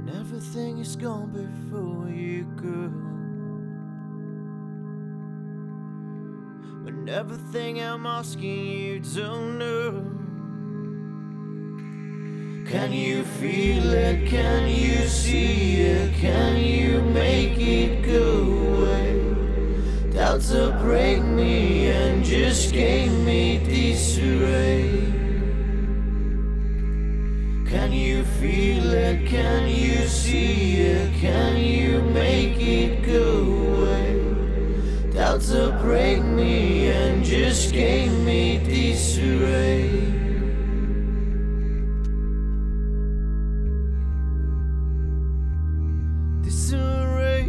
When everything is gone before you go, when everything I'm asking you don't know. Can you feel it? Can you see it? Can you make it go away? Doubts will break me and just gave me disarray. Can you feel it? Can you see it? Can you make it go away? Doubts will break me and just gave me disarray. Disarray.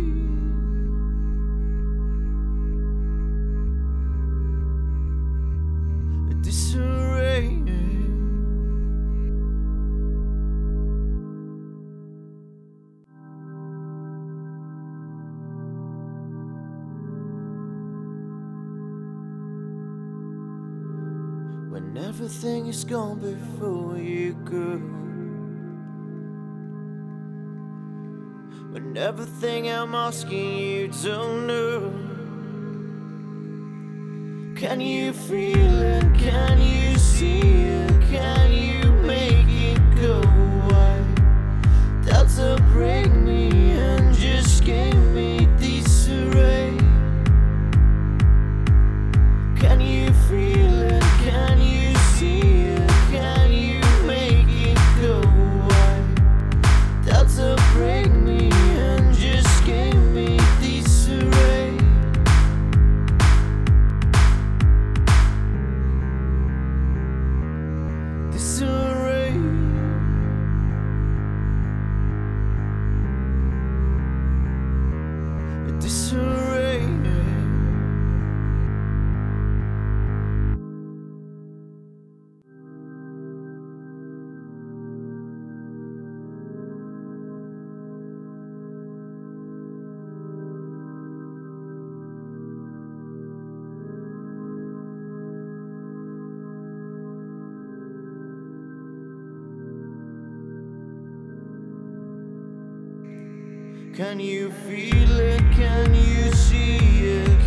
Disarray. When everything is gone before you go, when everything I'm asking you don't know. Can you feel it? Can you see it? Can you make it go away? Doubts will break me and just gave me disarray. Can you feel it? Can you see it? Can you make it go away? Doubts will break me and just gave me disarray. Disarray. Disarray. Can you feel it? Can you see it?